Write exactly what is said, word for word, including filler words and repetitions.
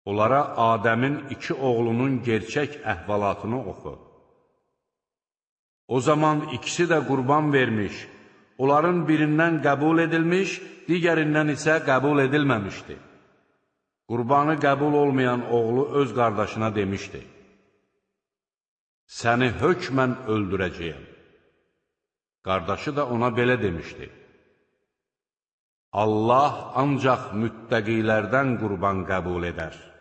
Onlara Adəmin iki oğlunun gerçək əhvalatını oxu. O zaman ikisi də qurban vermiş, onların birindən qəbul edilmiş, digərindən isə qəbul edilməmişdi. Qurbanı qəbul olmayan oğlu öz qardaşına demişdi: səni hökmən öldürəcəyəm. Qardaşı da ona belə demişdi: Allah ancaq müttəqilərdən qurban qəbul edər.